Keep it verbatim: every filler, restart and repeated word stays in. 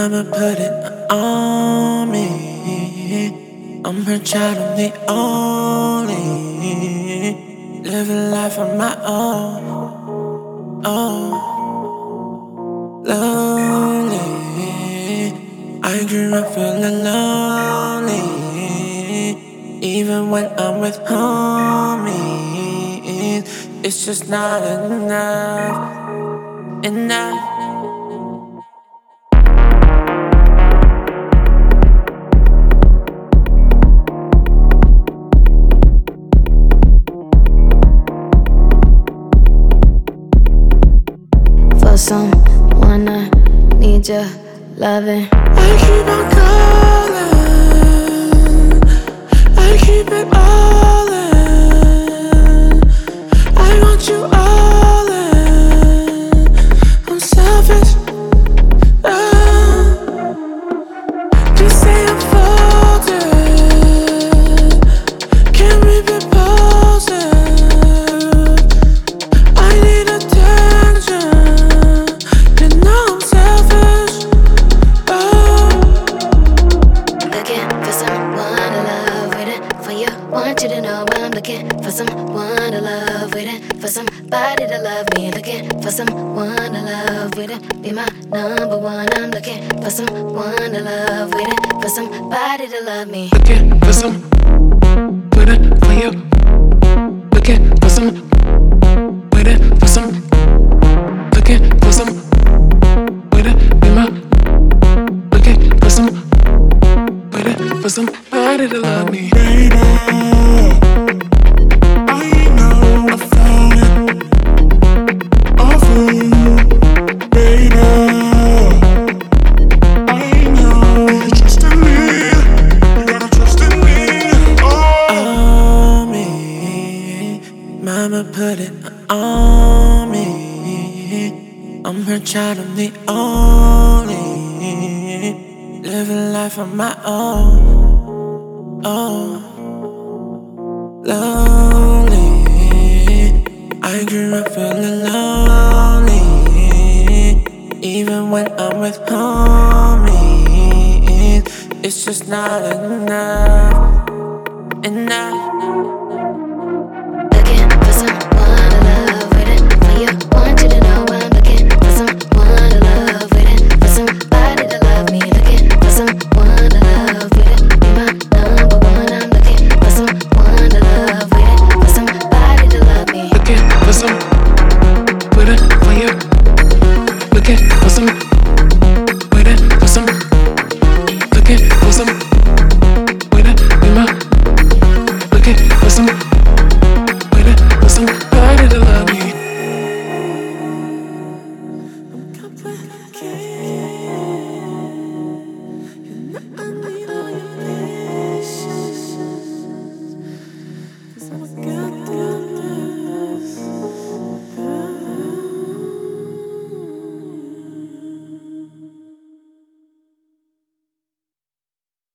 Mama put it on me. I'm her child, I'm the only. Living life on my own. Oh, lonely. I grew up feeling lonely. Even when I'm with homies, it's just not enough. Enough. For someone I need your loving. I keep on calling, I keep it all in. I want you all in. I'm selfish, oh. Just say I'm folded. Can we be positive? I need attention. You know I'm selfish, oh. Looking for someone to love, waiting for you. Want you to know I'm looking for someone to love, waiting for somebody to love me. Looking for someone to love, waiting be my number one. I'm looking for someone to love, waiting for somebody to love me. Looking for some, waiting for you. Looking for some, waiting for some. Looking for some, waiting be my. Looking for some, waiting for somebody to love me. Baby, I know I found it. I found you, baby. I know you trust in me. You gotta trust in me. Oh, me, Mama put it on me. I'm her child, I'm the only. Living life on my own. Oh, lonely. I grew up feeling lonely. Even when I'm with homies, it's just not enough. Enough. Looking for someone to love, waiting for you. Want you to know I'm looking for someone to love, waiting for somebody to love me. Looking for someone to love, waiting be my number one. I'm looking for someone to love, waiting for somebody to love me. Looking